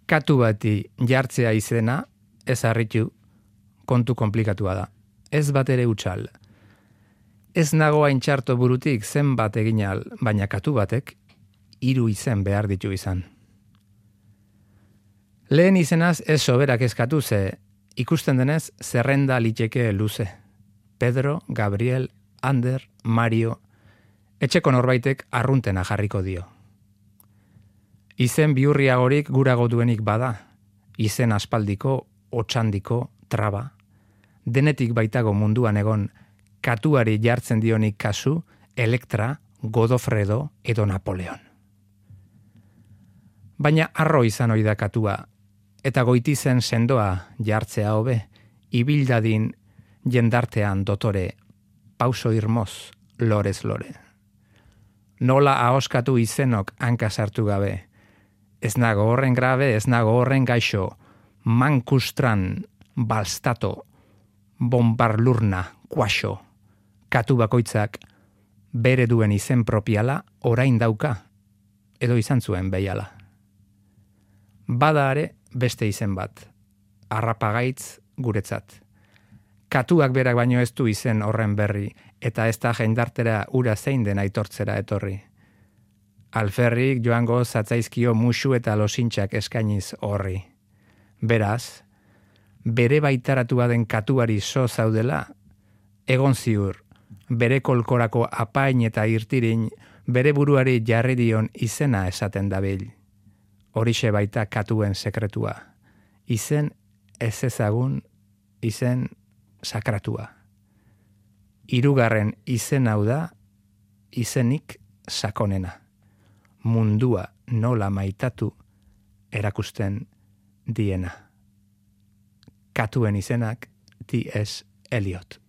Katu bati jartzea izena, ez harritu, kontu komplikatua da. Ez bat ere hutsal. Ez nago hain txarto burutik zenbat eginal, baina katu batek 3 izen behar ditu izan. Lehen izenaz ez soberak eskatu ze, ikusten denez zerrenda liteke luze. Pedro, Gabriel, Ander, Mario, etxeko norbaitek arruntena jarriko dio. Izen bihurriagorik gurago duenik bada, izen aspaldiko, otsandiko, traba, denetik baitago munduan egon, katuari jartzen dionik kasu, Elektra, Godofredo edo Napoleon. Baina arro izan ohi da katua, eta goitizen sendoa jartzea hobe, ibildadin jendartean dotore, pauso irmoz, lorez lore. Nola ahoskatu izenok hanka sartu gabe, ez nago horren grabe, ez nago horren gaixo, mankustran, balstato, bombarlurna, kuaxo, katu bakoitzak bere duen izen propiala orain dauka, edo izan zuen behiala. Bada ere beste izen bat, harrapagaitz guretzat. Katuak berak baino ez du izen horren berri, eta ez da jendartera ura zein den aitortzera etorri. Alferrik joango zatzaizkio musu eta losintxak eskainiz horri. Beraz, bere baitaratua den katuari so zaudela, egon ziur, bere kolkorako apain eta irtirin, bere buruari jarri dion izena esaten dabil. Horixe baita katuen sekretua. Izen ez ezagun, izen sakratua. 3. izen hau da, izenik sakonena. Mundua nola maitatu erakusten diena. Katuen izenak T.S. Eliot.